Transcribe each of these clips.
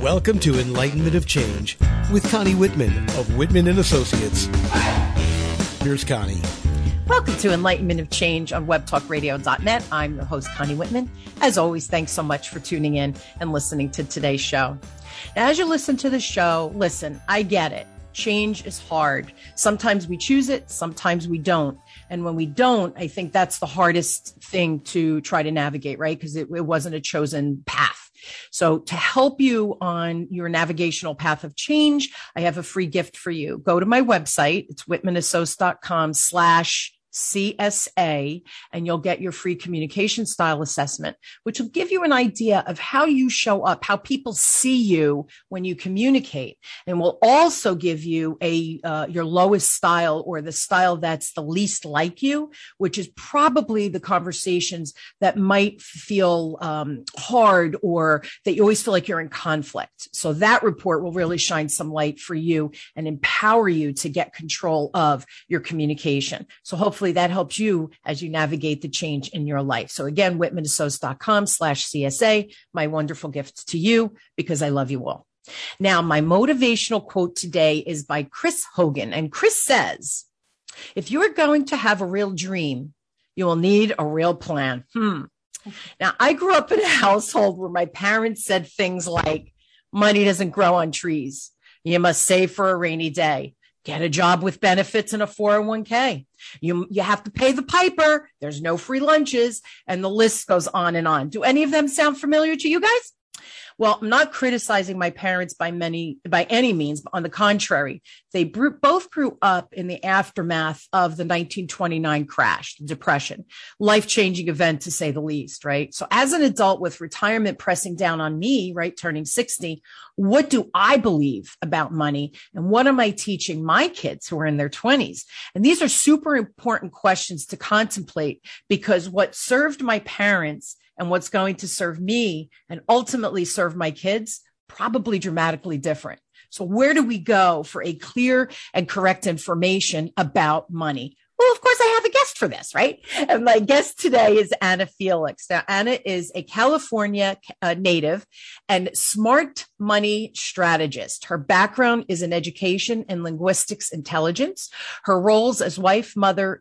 Welcome to Enlightenment of Change with Connie Whitman of Whitman and Associates. Here's Connie. Welcome to Enlightenment of Change on webtalkradio.net. I'm your host, Connie Whitman. As always, thanks so much for tuning in and listening to today's show. Now, as you listen to the show, listen, I get it. Change is hard. Sometimes we choose it, sometimes we don't. And when we don't, I think that's the hardest thing to try to navigate, right? Because it wasn't a chosen path. So to help you on your navigational path of change, I have a free gift for you. Go to my website. It's whitmanassociates.com/CSA, and you'll get your free communication style assessment, which will give you an idea of how you show up, how people see you when you communicate, and will also give you your lowest style, or the style that's the least like you, which is probably the conversations that might feel hard, or that you always feel like you're in conflict. So that report will really shine some light for you and empower you to get control of your communication. So hopefully that helps you as you navigate the change in your life. So again, whitmanassociates.com/CSA, my wonderful gift to you, because I love you all. Now, my motivational quote today is by Chris Hogan. And Chris says, if you're going to have a real dream, you will need a real plan. Now, I grew up in a household where my parents said things like, money doesn't grow on trees. You must save for a rainy day. Get a job with benefits and a 401k. You have to pay the piper. There's no free lunches. And the list goes on and on. Do any of them sound familiar to you guys? Well, I'm not criticizing my parents by any means, but on the contrary, they both grew up in the aftermath of the 1929 crash, the Depression, life-changing event to say the least, right? So as an adult with retirement pressing down on me, right, turning 60, what do I believe about money? And what am I teaching my kids who are in their 20s? And these are super important questions to contemplate, because what served my parents and what's going to serve me and ultimately serve my kids, probably dramatically different. So where do we go for a clear and correct information about money? Well, of course, I have a guest for this, right? And my guest today is Anna Felix. Now, Anna is a California native and smart money strategist. Her background is in education and linguistics intelligence. Her roles as wife, mother,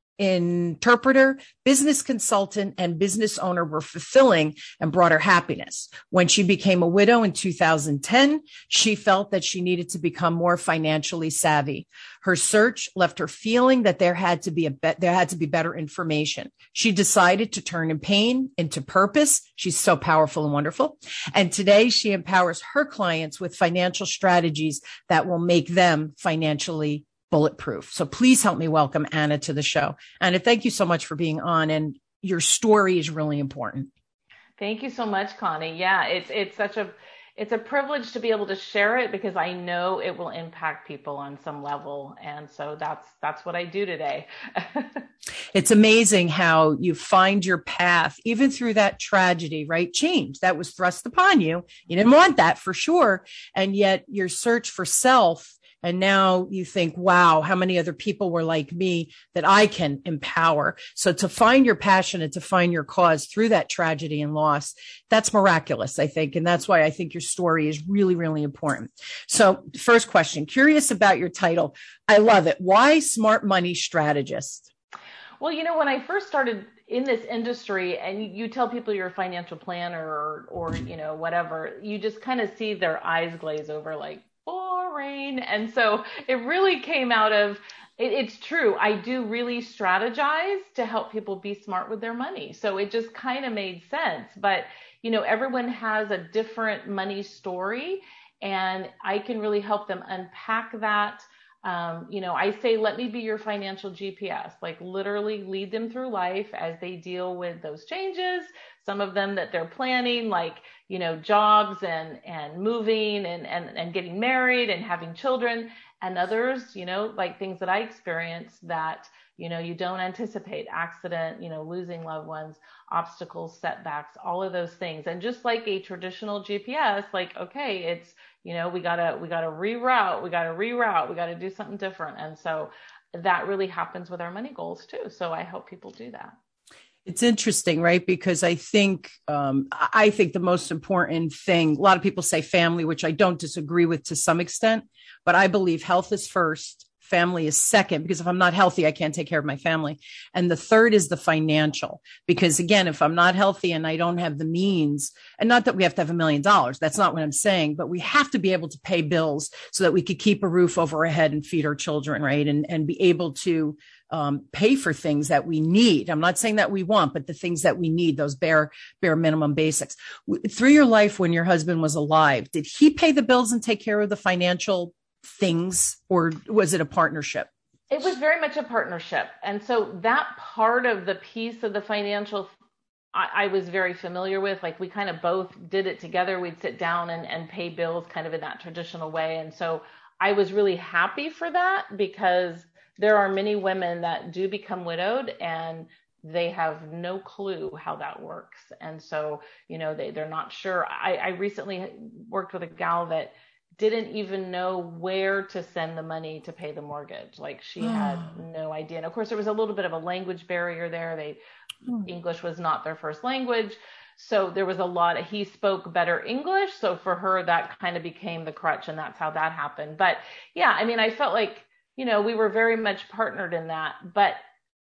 interpreter, business consultant, and business owner were fulfilling and brought her happiness. When she became a widow in 2010, she felt that she needed to become more financially savvy. Her search left her feeling that there had to be better information. She decided to turn pain into purpose. She's so powerful and wonderful. And today she empowers her clients with financial strategies that will make them financially bulletproof. So please help me welcome Anna to the show. Anna, thank you so much for being on, and your story is really important. Thank you so much, Connie. Yeah, it's a privilege to be able to share it, because I know it will impact people on some level. And so that's what I do today. It's amazing how you find your path, even through that tragedy, right? Change that was thrust upon you. You didn't want that for sure. And yet your search for self. And now you think, wow, how many other people were like me that I can empower? So to find your passion and to find your cause through that tragedy and loss, that's miraculous, I think. And that's why I think your story is really, really important. So first question, curious about your title. I love it. Why smart money strategist? Well, when I first started in this industry, and you tell people you're a financial planner or whatever, you just kind of see their eyes glaze over like, boring. And so it really came out of, it's true. I do really strategize to help people be smart with their money. So it just kind of made sense. But, everyone has a different money story, and I can really help them unpack that. I say, let me be your financial GPS, like literally lead them through life as they deal with those changes. Some of them that they're planning, like, jobs and moving and getting married and having children, and others, like things that I experienced that, you don't anticipate: accident, losing loved ones, obstacles, setbacks, all of those things. And just like a traditional GPS, like, okay, it's, we gotta reroute, we gotta do something different. And so that really happens with our money goals too. So I help people do that. It's interesting, right? Because I think the most important thing, a lot of people say family, which I don't disagree with to some extent, but I believe health is first, family is second, because if I'm not healthy, I can't take care of my family. And the third is the financial, because again, if I'm not healthy and I don't have the means, and not that we have to have $1 million, that's not what I'm saying, but we have to be able to pay bills so that we could keep a roof over our head and feed our children, right? And be able to pay for things that we need. I'm not saying that we want, but the things that we need, those bare minimum basics. Through your life, when your husband was alive, did he pay the bills and take care of the financial things, or was it a partnership? It was very much a partnership. And so that part of the piece of the financial, I was very familiar with. Like, we kind of both did it together. We'd sit down and pay bills kind of in that traditional way. And so I was really happy for that, because there are many women that do become widowed and they have no clue how that works. And so, they're not sure. I recently worked with a gal that didn't even know where to send the money to pay the mortgage. Like, she had no idea. And of course, there was a little bit of a language barrier there. English was not their first language. So there was he spoke better English. So for her, that kind of became the crutch, and that's how that happened. But yeah, I mean, I felt like, we were very much partnered in that. But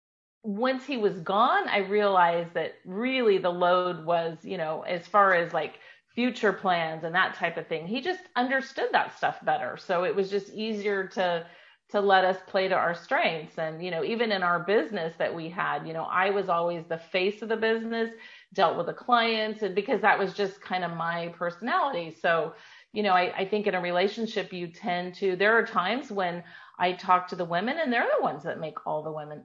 once he was gone, I realized that really the load was, as far as like future plans and that type of thing, he just understood that stuff better. So it was just easier to let us play to our strengths. And, even in our business that we had, I was always the face of the business, dealt with the clients, and because that was just kind of my personality. So, I think in a relationship, there are times when I talk to the women and they're the ones that make all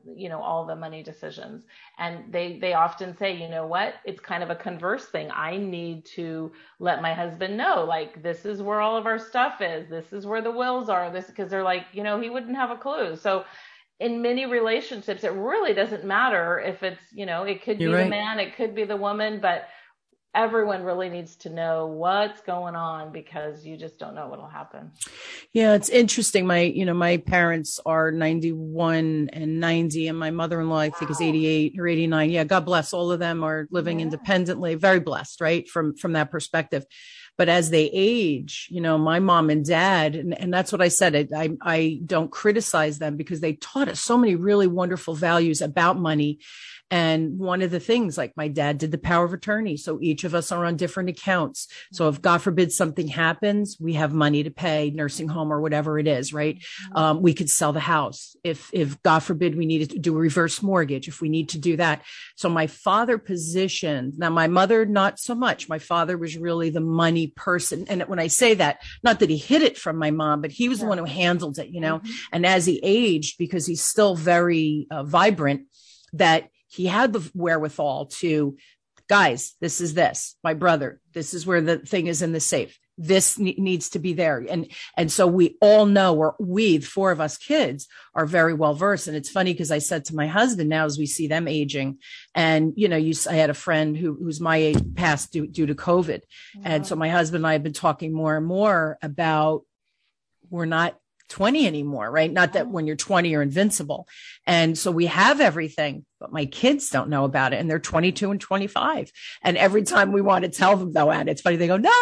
the money decisions. And they often say, you know what, it's kind of a converse thing. I need to let my husband know, like, this is where all of our stuff is. This is where the wills are. Because they're like, he wouldn't have a clue. So in many relationships, it really doesn't matter if it's, it could be the man, it could be the woman, but everyone really needs to know what's going on, because you just don't know what'll happen. Yeah, it's interesting. My parents are 91 and 90, and my mother-in-law, I think, is 88 or 89. Yeah, God bless. All of them are living independently, very blessed, right? From that perspective. But as they age, my mom and dad, and that's what I said, I don't criticize them, because they taught us so many really wonderful values about money. And one of the things, like, my dad did the power of attorney. So each of us are on different accounts. So if God forbid something happens, we have money to pay nursing home or whatever it is, right? We could sell the house. If God forbid we needed to do a reverse mortgage, if we need to do that. So my father positioned, now my mother, not so much. My father was really the money person. And when I say that, not that he hid it from my mom, but he was the one who handled it, and as he aged, because he's still very vibrant, that he had the wherewithal to, guys, my brother, this is where the thing is in the safe. This needs to be there. And so we all know, or we, the four of us kids, are very well versed. And it's funny, because I said to my husband, now as we see them aging, and, I had a friend who's my age, passed due to COVID. And so my husband and I have been talking more and more about, we're not 20 anymore, right? Not that when you're 20, you're invincible. And so we have everything, but my kids don't know about it. And they're 22 and 25. And every time we want to tell them, though, and it's funny, they go, no.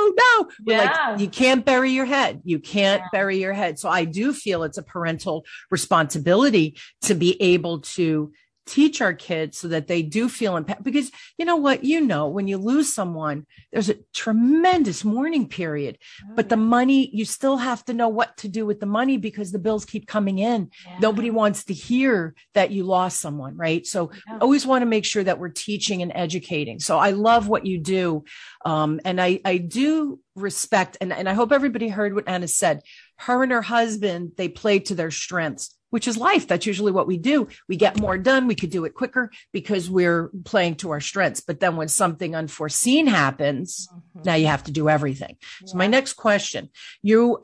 We're like, you can't bury your head. You can't bury your head. So I do feel it's a parental responsibility to be able to teach our kids so that they do feel impact. Because you know what, when you lose someone, there's a tremendous mourning period, but the money, you still have to know what to do with the money, because the bills keep coming in. Nobody wants to hear that you lost someone, right? So always want to make sure that we're teaching and educating. So I love what you do. And I do respect, and I hope everybody heard what Anna said. Her and her husband, they played to their strengths, which is life. That's usually what we do. We get more done. We could do it quicker because we're playing to our strengths. But then when something unforeseen happens, now you have to do everything. So my next question, your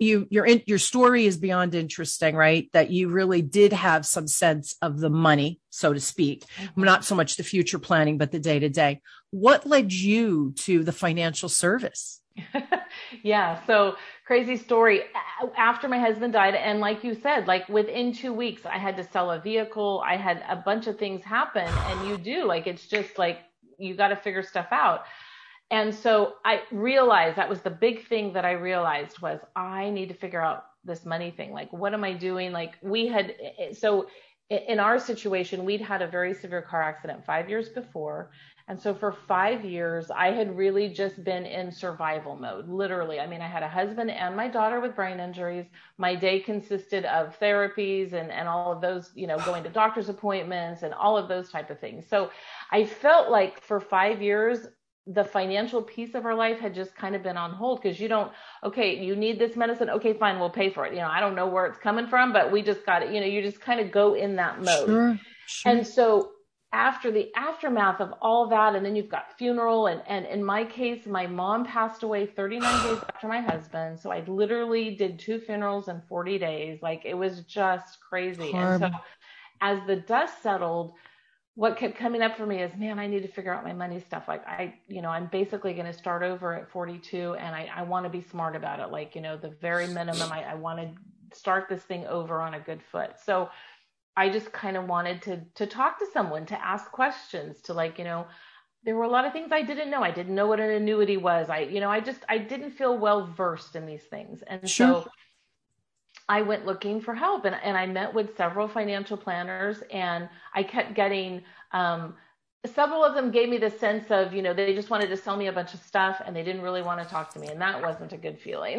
story is beyond interesting, right? That you really did have some sense of the money, so to speak, not so much the future planning, but the day to day. What led you to the financial service? Yeah. So crazy story. After my husband died, and like you said, like within 2 weeks, I had to sell a vehicle. I had a bunch of things happen, and you do like, it's just like, you got to figure stuff out. And so I realized that was the big thing that I realized was I need to figure out this money thing. Like, what am I doing? Like so in our situation, we'd had a very severe car accident 5 years before. And so for 5 years, I had really just been in survival mode, literally. I mean, I had a husband and my daughter with brain injuries. My day consisted of therapies and all of those, going to doctor's appointments and all of those type of things. So I felt like for 5 years, the financial piece of our life had just kind of been on hold, because okay, you need this medicine. Okay, fine, we'll pay for it. I don't know where it's coming from, but we just got it. You just kind of go in that mode. Sure. And so after the aftermath of all that, and then you've got funeral, and in my case, my mom passed away 39 days after my husband. So I literally did 2 funerals in 40 days. Like, it was just crazy. Horrible. And so as the dust settled, what kept coming up for me is, man, I need to figure out my money stuff. Like, I'm basically going to start over at 42, and I want to be smart about it. Like, the very minimum, I want to start this thing over on a good foot. So I just kind of wanted to talk to someone, to ask questions, to there were a lot of things I didn't know. I didn't know what an annuity was. I didn't feel well versed in these things. And Sure. so I went looking for help, and I met with several financial planners, and I kept getting, several of them gave me the sense of, they just wanted to sell me a bunch of stuff, and they didn't really want to talk to me. And that wasn't a good feeling.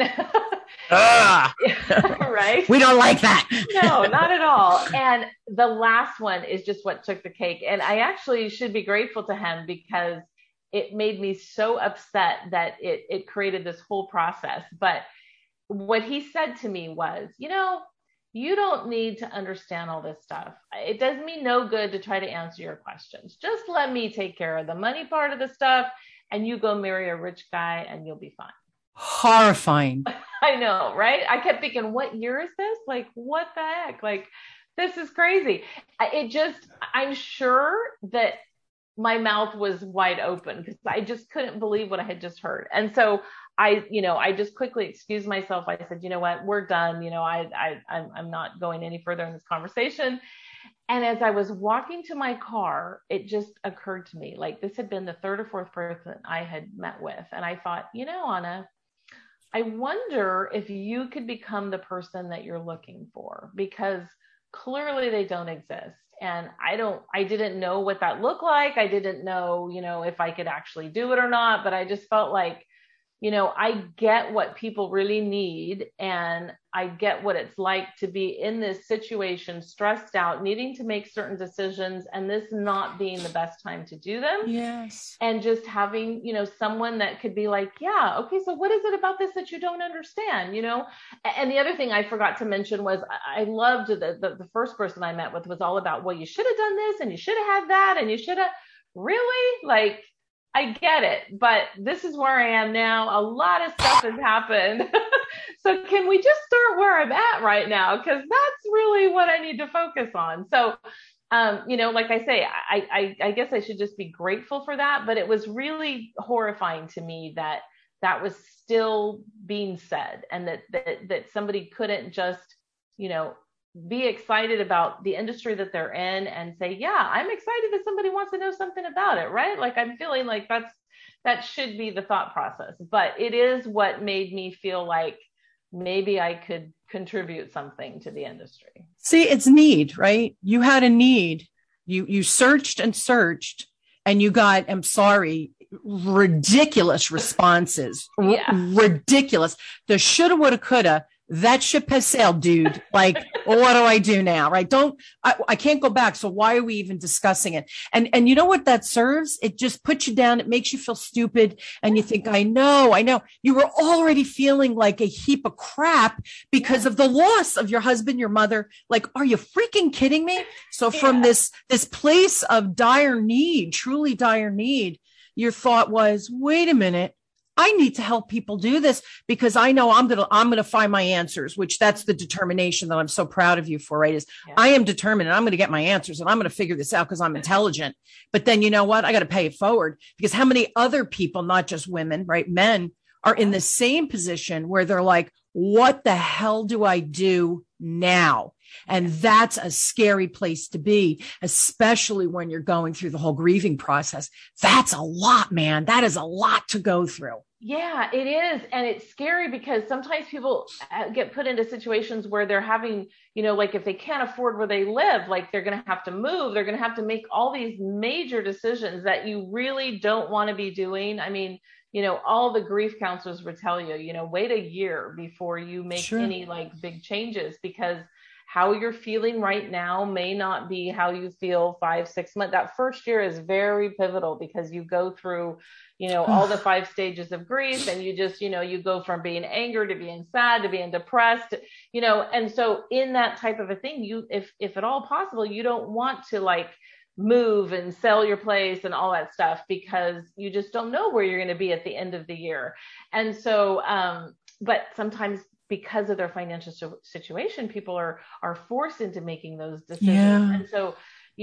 Right? We don't like that. No, not at all. And the last one is just what took the cake. And I actually should be grateful to him, because it made me so upset that it created this whole process. But what he said to me was, you don't need to understand all this stuff. It does me no good to try to answer your questions. Just let me take care of the money part of the stuff, and you go marry a rich guy and you'll be fine. Horrifying. I know, right? I kept thinking, what year is this? Like, what the heck? Like, this is crazy. I'm sure that my mouth was wide open, because I just couldn't believe what I had just heard. And so I just quickly excused myself. I said, you know what, we're done. I'm not going any further in this conversation. And as I was walking to my car, it just occurred to me, like, this had been the 3rd or 4th person I had met with. And I thought, Anna, I wonder if you could become the person that you're looking for, because clearly they don't exist. And I didn't know what that looked like. I didn't know, if I could actually do it or not, but I just felt like, I get what people really need, and I get what it's like to be in this situation, stressed out, needing to make certain decisions, and this not being the best time to do them. Yes. And just having, someone that could be like, yeah, okay, so what is it about this that you don't understand, And the other thing I forgot to mention was, I loved the first person I met with was all about, well, you should have done this, and you should have had that, and you should have really, like, I get it, but this is where I am now. A lot of stuff has happened. So can we just start where I'm at right now? Because that's really what I need to focus on. So, like I say, I guess I should just be grateful for that. But it was really horrifying to me that was still being said, and that somebody couldn't just, be excited about the industry that they're in and say, yeah, I'm excited that somebody wants to know something about it, right? Like, I'm feeling like that should be the thought process, but it is what made me feel like maybe I could contribute something to the industry. See, it's need, right? You had a need. You searched and searched, and you got, I'm sorry, ridiculous responses. Yeah. Ridiculous. The shoulda, woulda, coulda. That ship has sailed, dude. Like, well, what do I do now? Right. I can't go back. So why are we even discussing it? And you know what that serves? It just puts you down. It makes you feel stupid. And you think, I know. You were already feeling like a heap of crap because of the loss of your husband, your mother. Like, are you freaking kidding me? So from this place of dire need, truly dire need, your thought was, wait a minute. I need to help people do this, because I know I'm going to find my answers, which that's the determination that I'm so proud of you for, right? Is I am determined, and I'm going to get my answers, and I'm going to figure this out because I'm intelligent. But then you know what? I got to pay it forward, because how many other people, not just women, right? Men are in the same position where they're like, what the hell do I do now? And that's a scary place to be, especially when you're going through the whole grieving process. That's a lot, man. That is a lot to go through. Yeah, it is. And it's scary because sometimes people get put into situations where they're having, like if they can't afford where they live, like they're going to have to move, they're going to have to make all these major decisions that you really don't want to be doing. I mean, all the grief counselors would tell you, wait a year before you make any like big changes, because how you're feeling right now may not be how you feel 5-6 months. That first year is very pivotal because you go through, all the 5 stages of grief, and you just, you go from being angry to being sad to being depressed, and so in that type of a thing, if at all possible, you don't want to like move and sell your place and all that stuff, because you just don't know where you're going to be at the end of the year. And so, but sometimes because of their financial situation, people are forced into making those decisions. Yeah. And so,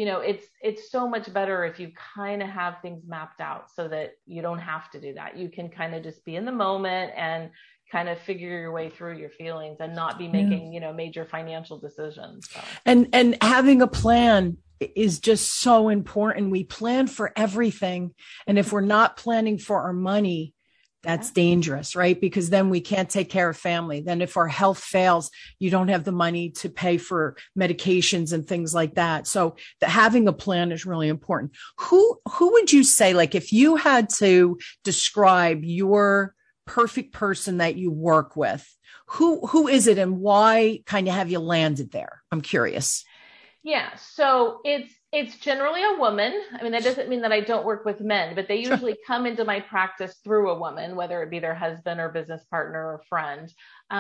it's so much better if you kind of have things mapped out so that you don't have to do that. You can kind of just be in the moment and kind of figure your way through your feelings and not be making, major financial decisions. So. And having a plan is just so important. We plan for everything. And if we're not planning for our money, that's dangerous, right? Because then we can't take care of family. Then if our health fails, you don't have the money to pay for medications and things like that. So having a plan is really important. Who would you say, like, if you had to describe your perfect person that you work with, who is it and why kind of have you landed there? I'm curious. Yeah. So it's generally a woman. I mean, that doesn't mean that I don't work with men, but they usually come into my practice through a woman, whether it be their husband or business partner or friend.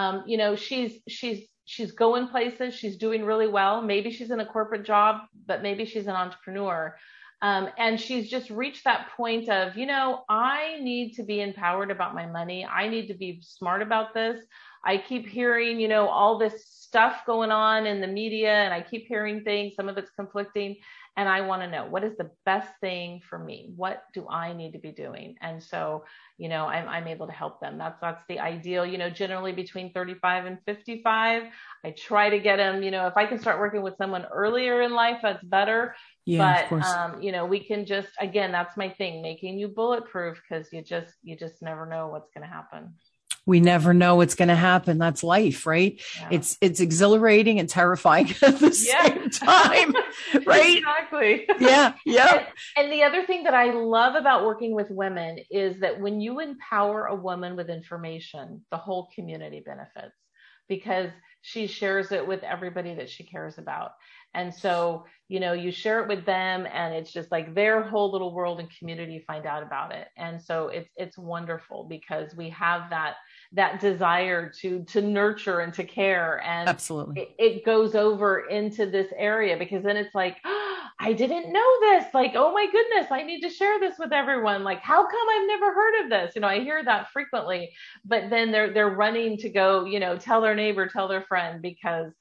She's going places. She's doing really well. Maybe she's in a corporate job, but maybe she's an entrepreneur. And she's just reached that point of, I need to be empowered about my money. I need to be smart about this. I keep hearing, all this stuff going on in the media, and I keep hearing things, some of it's conflicting, and I want to know, what is the best thing for me? What do I need to be doing? And so, I'm able to help them. That's the ideal, generally between 35 and 55. I try to get them, if I can start working with someone earlier in life, that's better. Yeah, but, we can just, again, that's my thing, making you bulletproof, because you just never know what's going to happen. We never know what's going to happen. That's life, right? Yeah. It's exhilarating and terrifying at the same time, right? Exactly. Yeah. Yeah. And the other thing that I love about working with women is that when you empower a woman with information, the whole community benefits, because she shares it with everybody that she cares about. And so, you share it with them, and it's just like their whole little world and community find out about it. And so it's wonderful, because we have that desire to nurture and to care. And absolutely, it goes over into this area, because then it's like, oh, I didn't know this. Like, oh my goodness, I need to share this with everyone. Like, how come I've never heard of this? I hear that frequently, but then they're running to go, tell their neighbor, tell their friend, because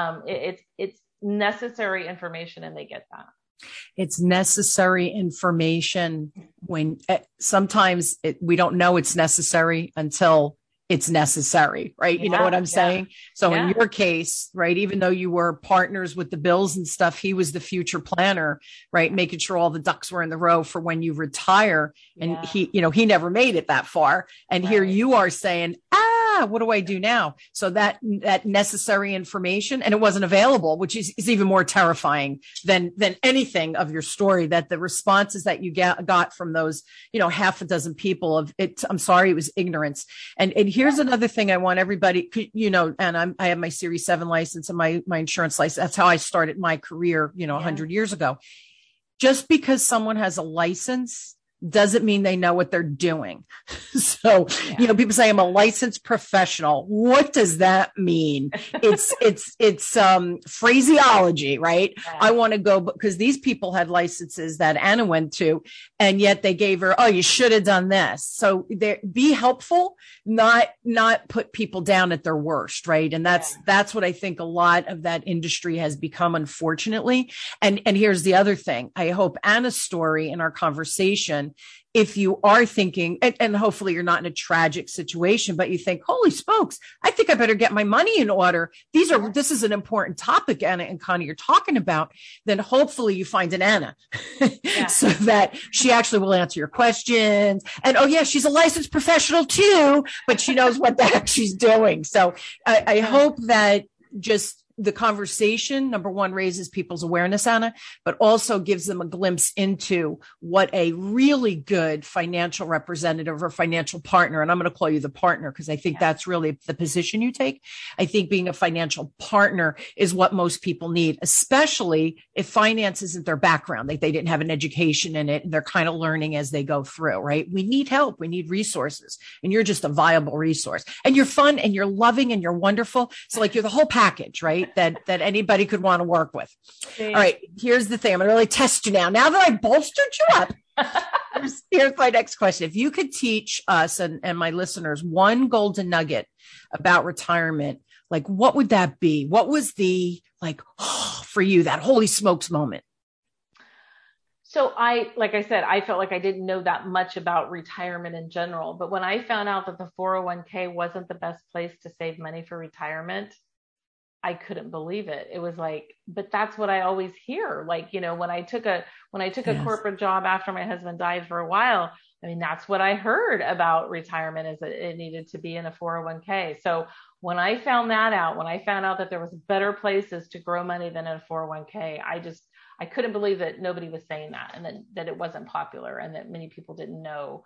it's necessary information, and they get that. It's necessary information when sometimes we don't know it's necessary until it's necessary, right? You know what I'm saying? So in your case, right, even though you were partners with the bills and stuff, he was the future planner, right? Making sure all the ducks were in the row for when you retire. And he never made it that far. And here you are saying, what do I do now? So that necessary information, and it wasn't available, which is even more terrifying than anything of your story, that the responses that you got from those, half a dozen people of it. I'm sorry, it was ignorance. And here's another thing I want everybody, and I have my Series 7 license and my insurance license. That's how I started my career, 100 years ago. Just because someone has a license doesn't mean they know what they're doing. So, people say I'm a licensed professional. What does that mean? It's phraseology, right? Yeah. I want to go, because these people had licenses that Anna went to, and yet they gave her, oh, you should have done this. So be helpful, not put people down at their worst. Right. And that's what I think a lot of that industry has become, unfortunately. And here's the other thing. I hope Anna's story in our conversation conversation. If you are thinking, and hopefully you're not in a tragic situation, but you think, holy smokes, I think I better get my money in order. This is an important topic, Anna and Connie, you're talking about. Then hopefully you find an Anna so that she actually will answer your questions. And oh yeah, she's a licensed professional too, but she knows what the heck she's doing. So I hope that just the conversation, number one, raises people's awareness, Anna, but also gives them a glimpse into what a really good financial representative or financial partner, and I'm going to call you the partner because I think that's really the position you take. I think being a financial partner is what most people need, especially if finance isn't their background. They didn't have an education in it and they're kind of learning as they go through, right? We need help. We need resources, and you're just a viable resource, and you're fun and you're loving and you're wonderful. So like you're the whole package, right? That anybody could want to work with. All right. Here's the thing. I'm going to really test you now. Now that I bolstered you up, here's my next question. If you could teach us and my listeners one golden nugget about retirement, like what would that be? What was the, for you, that holy smokes moment? So like I said, I felt like I didn't know that much about retirement in general, but when I found out that the 401k wasn't the best place to save money for retirement, I couldn't believe it. It was like, but that's what I always hear. Like, when I took a corporate job after my husband died for a while, I mean, that's what I heard about retirement, is that it needed to be in a 401k. So when I found out that there was better places to grow money than in a 401k, I couldn't believe that nobody was saying that, and that it wasn't popular, and that many people didn't know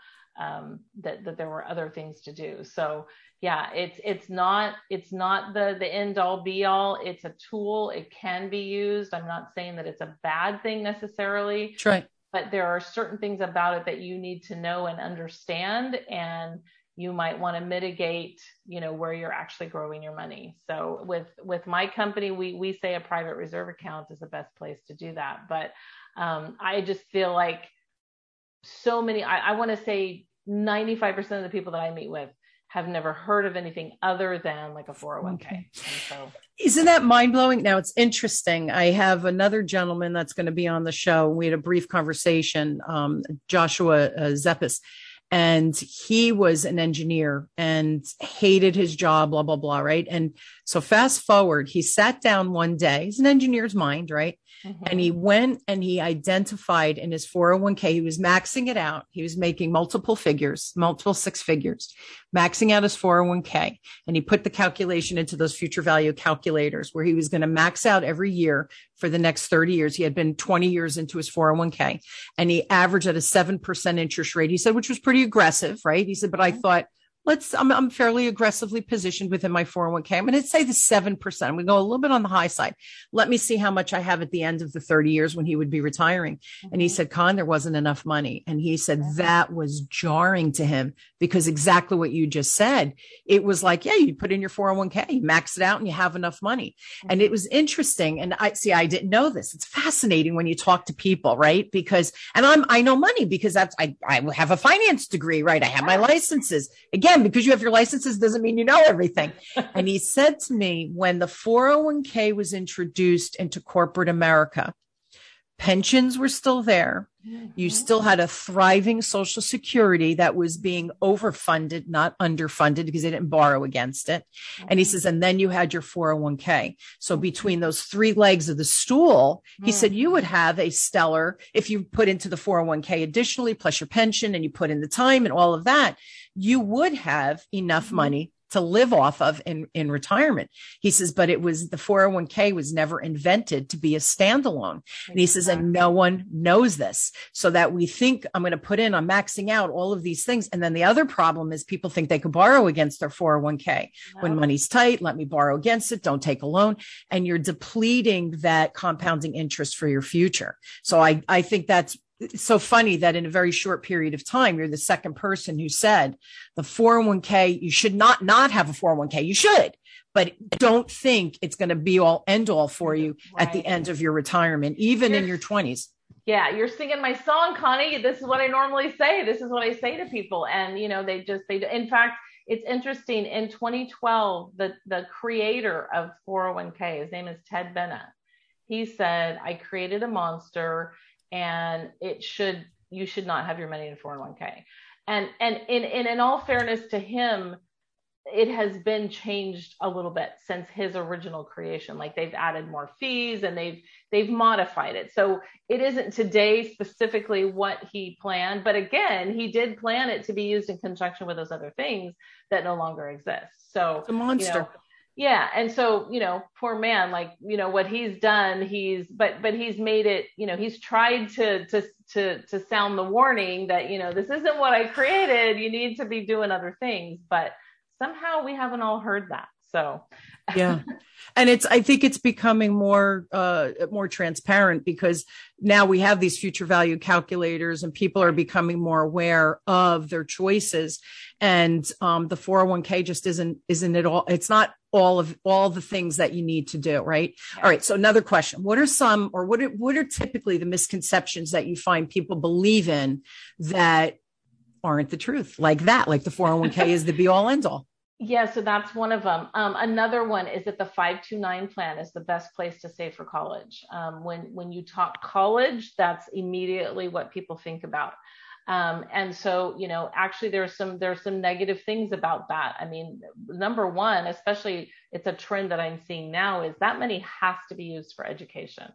that there were other things to do. So yeah, it's not the end all be all. It's a tool. It can be used. I'm not saying that it's a bad thing necessarily. That's right. But there are certain things about it that you need to know and understand, and you might want to mitigate, where you're actually growing your money. So with my company, we say a private reserve account is the best place to do that. But I just feel like so many, I want to say 95% of the people that I meet with have never heard of anything other than like a 401k. Okay. So, isn't that mind blowing? Now it's interesting. I have another gentleman that's going to be on the show. We had a brief conversation, Joshua Zeppis, and he was an engineer and hated his job, blah, blah, blah. Right. And so fast forward, he sat down one day, he's an engineer's mind, right? Mm-hmm. And he went and he identified in his 401k, he was maxing it out. He was making multiple six figures, maxing out his 401k. And he put the calculation into those future value calculators where he was going to max out every year for the next 30 years. He had been 20 years into his 401k, and he averaged at a 7% interest rate. He said, which was pretty aggressive, right? He said, but I thought, I'm fairly aggressively positioned within my 401k. I'm going to say the 7%. We go a little bit on the high side. Let me see how much I have at the end of the 30 years when he would be retiring. Mm-hmm. And he said, Con, there wasn't enough money. And he said that was jarring to him, because exactly what you just said, it was like, yeah, you put in your 401k, you max it out and you have enough money. Mm-hmm. And it was interesting. And I didn't know this. It's fascinating when you talk to people, right? Because, and I know money because I have a finance degree, right? I have my licenses. Again, because you have your licenses doesn't mean you know everything. And he said to me, when the 401k was introduced into corporate America, pensions were still there. Mm-hmm. You still had a thriving Social Security that was being overfunded, not underfunded, because they didn't borrow against it. Mm-hmm. And he says, and then you had your 401k. So between those three legs of the stool, he said, you would have a stellar, if you put into the 401k additionally, plus your pension, and you put in the time and all of that, you would have enough money to live off of in retirement. He says, but the 401k was never invented to be a standalone. And he says, and no one knows this, so that we think I'm maxing out all of these things. And then the other problem is people think they could borrow against their 401k. No. When money's tight, let me borrow against it. Don't take a loan. And you're depleting that compounding interest for your future. So I think that's so funny that in a very short period of time, you're the second person who said the 401k, you should not have a 401k. You should, but don't think it's going to be all end all for you at the end of your retirement, even in your 20s. Yeah, you're singing my song, Connie. This is what I normally say. This is what I say to people. And, in fact, it's interesting. In 2012, the creator of 401k, his name is Ted Bennett. He said, I created a monster, and it should, you should not have your money in 401k. And in all fairness to him, it has been changed a little bit since his original creation. Like they've added more fees and they've modified it. So it isn't today specifically what he planned, but again, he did plan it to be used in conjunction with those other things that no longer exist. So it's a monster. Yeah. And so, poor man, like, what he's done, but he's made it, he's tried to sound the warning that, this isn't what I created. You need to be doing other things, but somehow we haven't all heard that. So yeah. And I think it's becoming more transparent because now we have these future value calculators and people are becoming more aware of their choices. And the 401k just isn't it all? It's not all the things that you need to do. Right. Yeah. All right. So another question, what are typically the misconceptions that you find people believe in that aren't the truth, like the 401k is the be all end all? Yeah, so that's one of them. Another one is that the 529 plan is the best place to save for college. When you talk college, that's immediately what people think about. And so, actually there's some negative things about that. I mean, number one, especially it's a trend that I'm seeing now, is that money has to be used for education.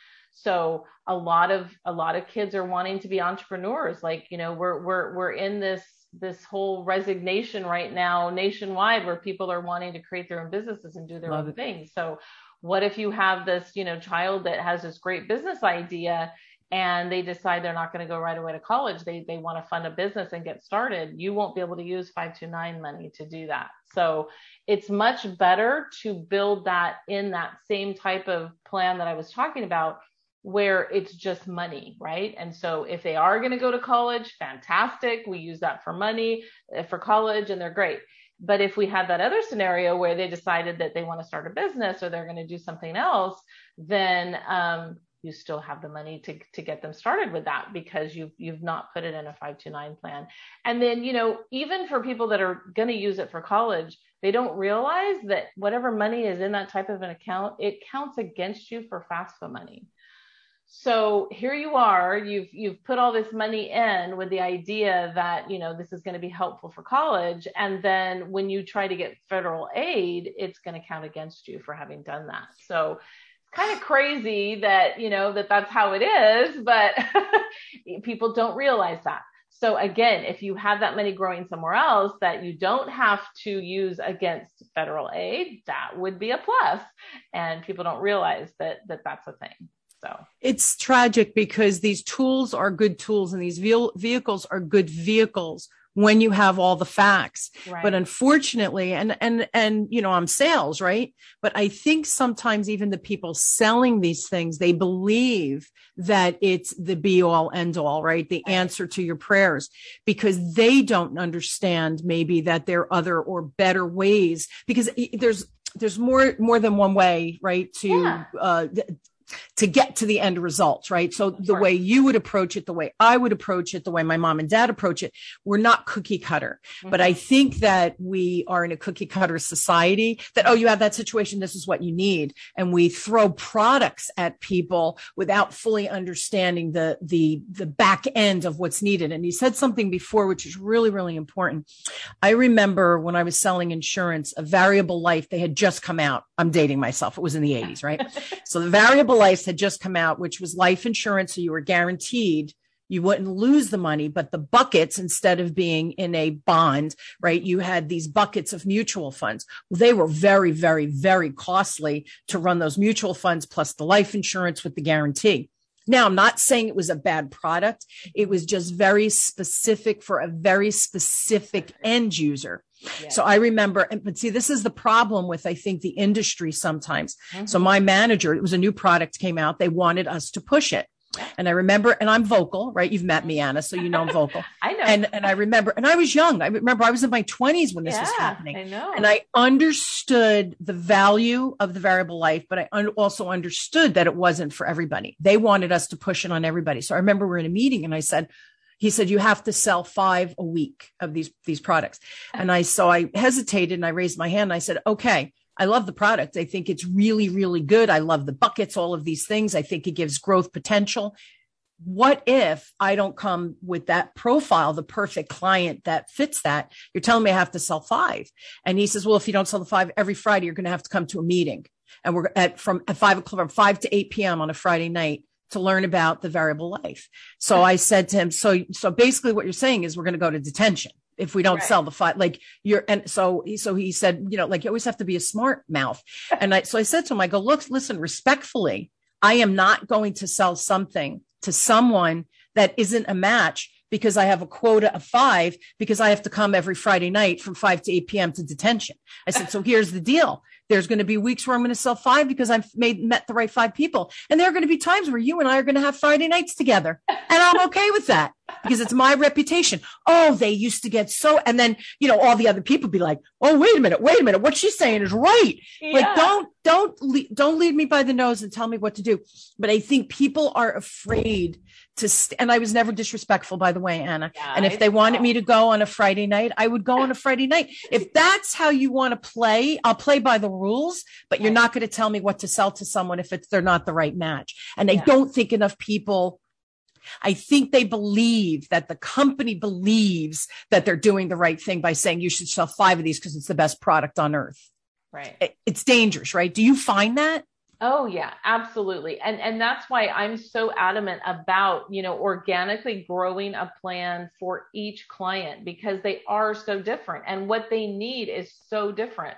So a lot of kids are wanting to be entrepreneurs. Like, we're in this whole resignation right now nationwide where people are wanting to create their own businesses and do their own things. So what if you have this, child that has this great business idea and they decide they're not going to go right away to college. They want to fund a business and get started. You won't be able to use 529 money to do that. So it's much better to build that in that same type of plan that I was talking about, where it's just money, right? And so if they are going to go to college, fantastic. We use that for money for college and they're great. But if we have that other scenario where they decided that they want to start a business or they're going to do something else, then you still have the money to get them started with that because you've not put it in a 529 plan. And then, even for people that are going to use it for college, they don't realize that whatever money is in that type of an account, it counts against you for FAFSA money. So here you are, you've put all this money in with the idea that, this is going to be helpful for college. And then when you try to get federal aid, it's going to count against you for having done that. So it's kind of crazy that, that's how it is, but people don't realize that. So again, if you have that money growing somewhere else that you don't have to use against federal aid, that would be a plus. And people don't realize that that's a thing. So it's tragic because these tools are good tools and these vehicles are good vehicles when you have all the facts. Right. But unfortunately, and I'm sales, right? But I think sometimes even the people selling these things, they believe that it's the be all end all, right? The answer to your prayers, because they don't understand maybe that there are other or better ways, because there's more than one way, right? To get to the end results, right? So the way you would approach it, the way I would approach it, the way my mom and dad approach it, we're not cookie cutter. Mm-hmm. But I think that we are in a cookie cutter society that, you have that situation, this is what you need. And we throw products at people without fully understanding the back end of what's needed. And you said something before, which is really, really important. I remember when I was selling insurance, a variable life, they had just come out. I'm dating myself. It was in the 80s, right? So the variable life had just come out, which was life insurance. So you were guaranteed you wouldn't lose the money, but the buckets, instead of being in a bond, right, you had these buckets of mutual funds. Well, they were very, very, very costly to run those mutual funds plus the life insurance with the guarantee. Now, I'm not saying it was a bad product. It was just very specific for a very specific end user. Yeah. So I remember, but see, this is the problem with, I think, the industry sometimes. Mm-hmm. So my manager, it was a new product came out. They wanted us to push it. And I remember, and I'm vocal, right? You've met me, Anna, so you know I'm vocal. I know. And I remember, and I was young. I remember I was in my 20s when this was happening. I know. And I understood the value of the variable life, but I also understood that it wasn't for everybody. They wanted us to push it on everybody. So I remember we're in a meeting and he said, you have to sell 5 a week of these products. And I hesitated and I raised my hand and I said, okay, I love the product. I think it's really, really good. I love the buckets, all of these things. I think it gives growth potential. what if I don't come with that profile, the perfect client that fits that? You're telling me I have to sell 5. And he says, well, if you don't sell the 5 every Friday, you're going to have to come to a meeting. And we're at 5 o'clock, from 5 to 8 p.m. on a Friday night to learn about the variable life. So I said to him, so basically what you're saying is we're going to go to detention if we don't sell the 5, like so he said, like you always have to be a smart mouth. And so I said to him, I go, look, listen, respectfully, I am not going to sell something to someone that isn't a match because I have a quota of 5, because I have to come every Friday night from 5 to 8 p.m. to detention. I said, so here's the deal. There's going to be weeks where I'm going to sell 5 because I've met the right 5 people. And there are going to be times where you and I are going to have Friday nights together. And I'm okay with that because it's my reputation. Oh, they used to get so, and then, all the other people be like, oh, wait a minute. What she's saying is right. Yeah. Like, don't lead me by the nose and tell me what to do. But I think people are afraid to, and I was never disrespectful, by the way, Anna. Yeah, and if they wanted me to go on a Friday night, I would go on a Friday night. If that's how you want to play, I'll play by the rules, but you're not going to tell me what to sell to someone if they're not the right match. And I don't think enough people, I think they believe that the company believes that they're doing the right thing by saying you should sell 5 of these because it's the best product on earth. Right. It's dangerous, right? Do you find that? Oh yeah, absolutely. And that's why I'm so adamant about, organically growing a plan for each client, because they are so different and what they need is so different.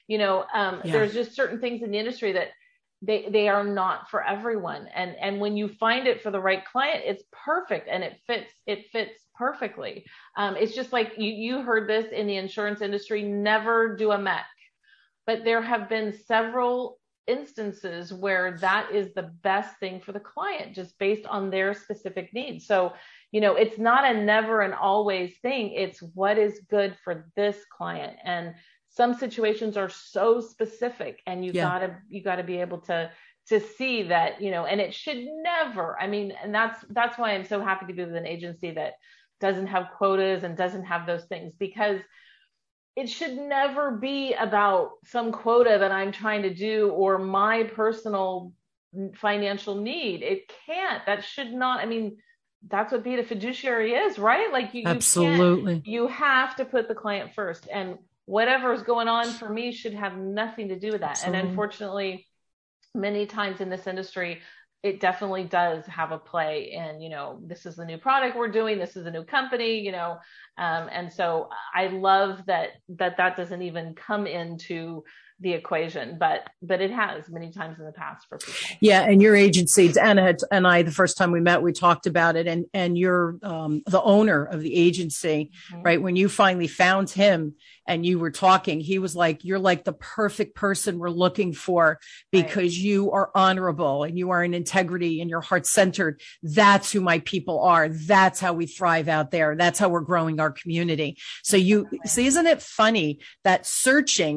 There's just certain things in the industry that they are not for everyone. And when you find it for the right client, it's perfect and it fits perfectly. It's just like you heard this in the insurance industry, never do a MEC, but there have been several instances where that is the best thing for the client just based on their specific needs. So, it's not a never and always thing. It's what is good for this client. And some situations are so specific and you gotta be able to see that, and it should never, and that's why I'm so happy to be with an agency that doesn't have quotas and doesn't have those things, because it should never be about some quota that I'm trying to do or my personal financial need. It can't, that should not, that's what being a fiduciary is, right? Like absolutely. You have to put the client first, and whatever is going on for me should have nothing to do with that. Absolutely. And unfortunately, many times in this industry, it definitely does have a play in, this is the new product we're doing, this is a new company, and so I love that doesn't even come into the equation, but it has many times in the past for people. Yeah. And your agency, Anna and I, the first time we met, we talked about it, and you're the owner of the agency, mm-hmm. right? When you finally found him and you were talking, he was like, you're like the perfect person we're looking for because right. you are honorable and you are in integrity and you're heart-centered. That's who my people are. That's how we thrive out there. That's how we're growing our community. So see, isn't it funny that searching,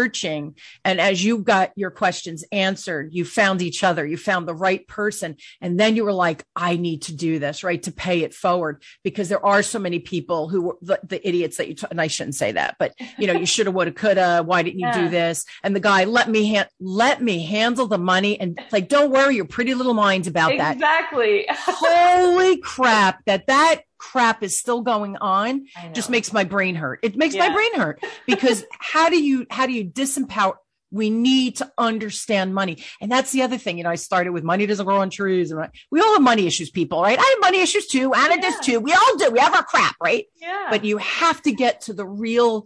and as you got your questions answered, you found each other, you found the right person. And then you were like, I need to do this, right? To pay it forward, because there are so many people who the idiots that and I shouldn't say that, but you shoulda, woulda, coulda. Why didn't you do this? And the guy, let me handle the money. And like, don't worry your pretty little minds about that. Exactly. Holy crap. That crap is still going on. Just makes my brain hurt. It makes my brain hurt because how do you disempower? We need to understand money. And that's the other thing. I started with money doesn't grow on trees. We all have money issues, people, right? I have money issues too. Anna does too. We all do. We have our crap, right? Yeah. But you have to get to the real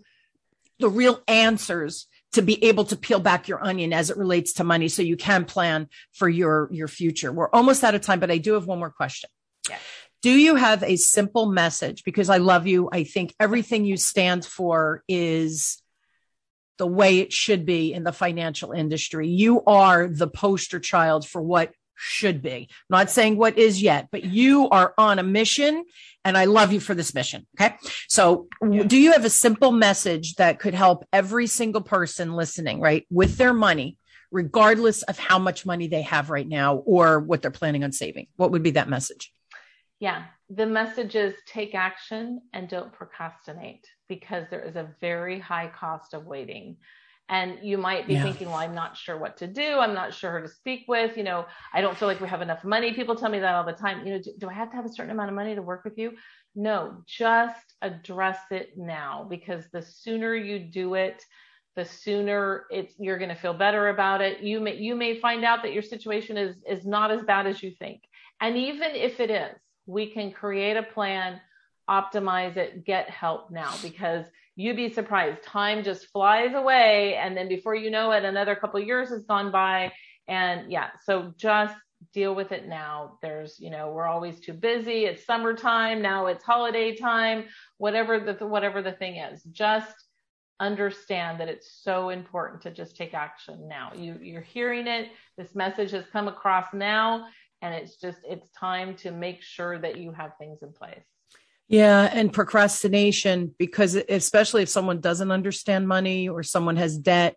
answers to be able to peel back your onion as it relates to money so you can plan for your future. We're almost out of time, but I do have one more question. Yeah. Do you have a simple message? Because I love you. I think everything you stand for is the way it should be in the financial industry. You are the poster child for what should be. I'm not saying what is yet, but you are on a mission, and I love you for this mission. Okay. So do you have a simple message that could help every single person listening, right, with their money, regardless of how much money they have right now or what they're planning on saving? What would be that message? Yeah. The message is take action and don't procrastinate, because there is a very high cost of waiting. And you might be thinking, well, I'm not sure what to do. I'm not sure who to speak with. I don't feel like we have enough money. People tell me that all the time. Do I have to have a certain amount of money to work with you? No, just address it now, because the sooner you do it, the sooner you're going to feel better about it. You may find out that your situation is not as bad as you think. And even if it is, we can create a plan, optimize it, get help now, because you'd be surprised. Time just flies away. And then before you know it, another couple of years has gone by. And so just deal with it now. We're always too busy. It's summertime. Now it's holiday time, whatever the thing is, just understand that it's so important to just take action now. You're hearing it. This message has come across now, and it's time to make sure that you have things in place. Yeah. And procrastination, because especially if someone doesn't understand money or someone has debt,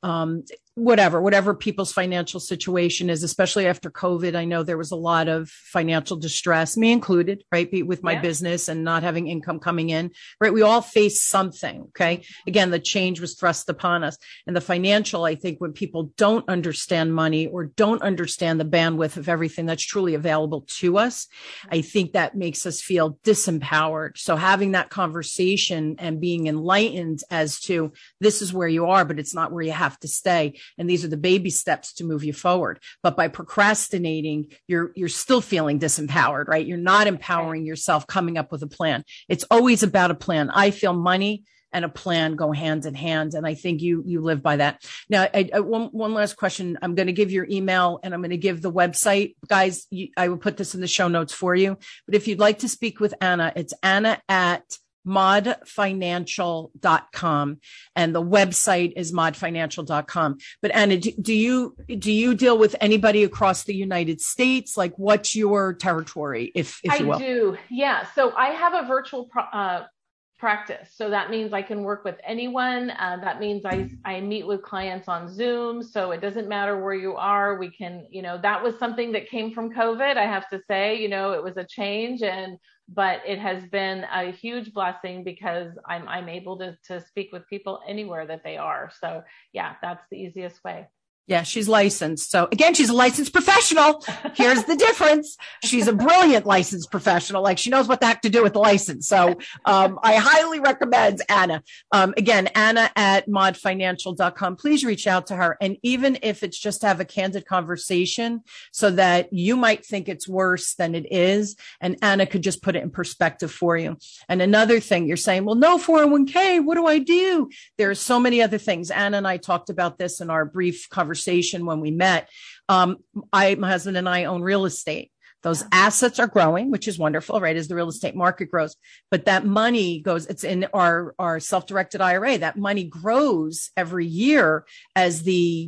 whatever people's financial situation is, especially after COVID. I know there was a lot of financial distress, me included, right? With my business and not having income coming in, right? We all face something. Okay. Again, the change was thrust upon us, and the financial, I think when people don't understand money or don't understand the bandwidth of everything that's truly available to us, I think that makes us feel disempowered. So having that conversation and being enlightened as to this is where you are, but it's not where you have to stay. And these are the baby steps to move you forward. But by procrastinating, you're still feeling disempowered, right? You're not empowering yourself, coming up with a plan. It's always about a plan. I feel money and a plan go hand in hand. And I think you live by that. Now, one last question. I'm going to give your email and I'm going to give the website. Guys, I will put this in the show notes for you. But if you'd like to speak with Anna, it's Anna at modfinancial.com, and the website is modfinancial.com. But Anna, do you deal with anybody across the United States? Like, what's your territory, if you will? I do. Yeah. So I have a virtual practice. So that means I can work with anyone. That means I meet with clients on Zoom. So it doesn't matter where you are. We can, that was something that came from COVID. I have to say, it was a change, but it has been a huge blessing because I'm able to speak with people anywhere that they are. So that's the easiest way. Yeah, she's licensed. So again, she's a licensed professional. Here's the difference. She's a brilliant licensed professional. Like, she knows what the heck to do with the license. So I highly recommend Anna. Again, Anna at modfinancial.com. Please reach out to her. And even if it's just to have a candid conversation so that you might think it's worse than it is, and Anna could just put it in perspective for you. And another thing, you're saying, well, no 401k, what do I do? There are so many other things. Anna and I talked about this in our brief conversation when we met. My husband and I own real estate. Those assets are growing, which is wonderful, right? As the real estate market grows, but that money it's in our self-directed IRA. That money grows every year as the,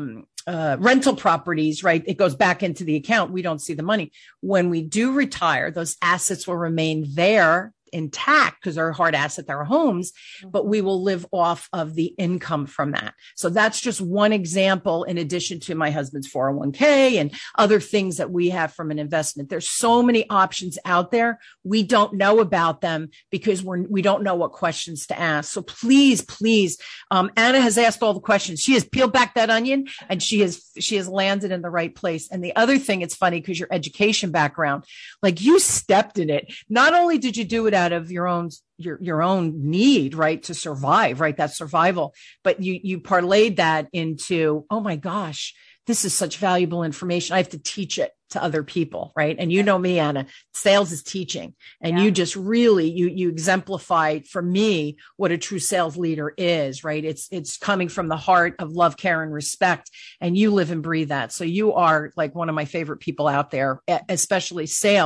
rental properties, right? It goes back into the account. We don't see the money. When we do retire, those assets will remain there intact because they're a hard asset, they're our homes, but we will live off of the income from that. So that's just one example, in addition to my husband's 401k and other things that we have from an investment. There's so many options out there. We don't know about them because we don't know what questions to ask. So please, Anna has asked all the questions. She has peeled back that onion, and she has landed in the right place. And the other thing, it's funny because your education background, like, you stepped in it. Not only did you do it out of your own need, right, to survive, right, that's survival, but you parlayed that into, oh my gosh, this is such valuable information. I have to teach it to other people, right? And you know me, Anna, sales is teaching, and you just really you exemplify for me what a true sales leader is, right? It's coming from the heart of love, care, and respect, and you live and breathe that. So you are like one of my favorite people out there, especially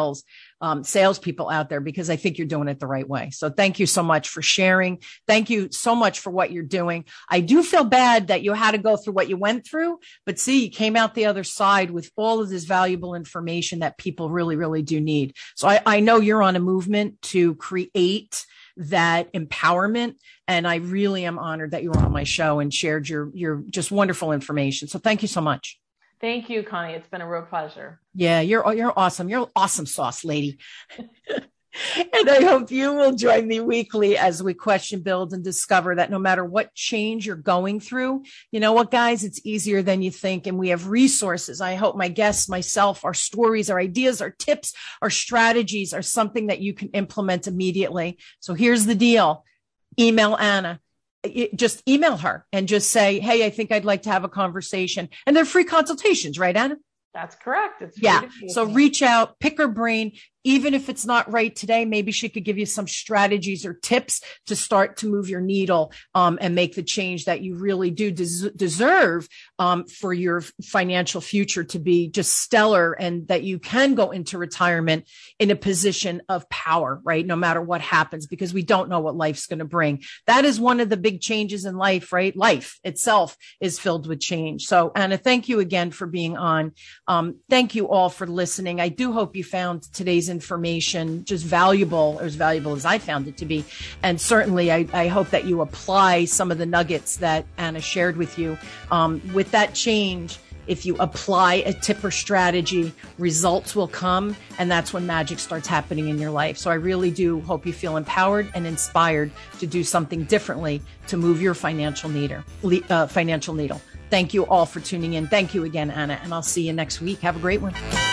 salespeople out there, because I think you're doing it the right way. So thank you so much for sharing. Thank you so much for what you're doing. I do feel bad that you had to go through what you went through, but see, you came out the other side with all of this valuable information that people really, really do need. So I know you're on a movement to create that empowerment. And I really am honored that you were on my show and shared your just wonderful information. So thank you so much. Thank you, Connie. It's been a real pleasure. Yeah, you're awesome. You're an awesome sauce lady. And I hope you will join me weekly as we question, build, and discover that no matter what change you're going through, you know what, guys, it's easier than you think. And we have resources. I hope my guests, myself, our stories, our ideas, our tips, our strategies are something that you can implement immediately. So here's the deal. Email Anna. Just email her and just say, hey, I think I'd like to have a conversation. And they're free consultations, right, Anna? That's correct. It's yeah. So reach out, pick her brain. Even if it's not right today, maybe she could give you some strategies or tips to start to move your needle and make the change that you really do deserve for your financial future to be just stellar, and that you can go into retirement in a position of power, right? No matter what happens, because we don't know what life's going to bring. That is one of the big changes in life, right? Life itself is filled with change. So Anna, thank you again for being on. Thank you all for listening. I do hope you found today's information just valuable, or as valuable as I found it to be. And certainly I hope that you apply some of the nuggets that Anna shared with you. With that change, if you apply a tip or strategy, results will come. And that's when magic starts happening in your life. So I really do hope you feel empowered and inspired to do something differently to move your financial needle. Thank you all for tuning in. Thank you again, Anna. And I'll see you next week. Have a great one.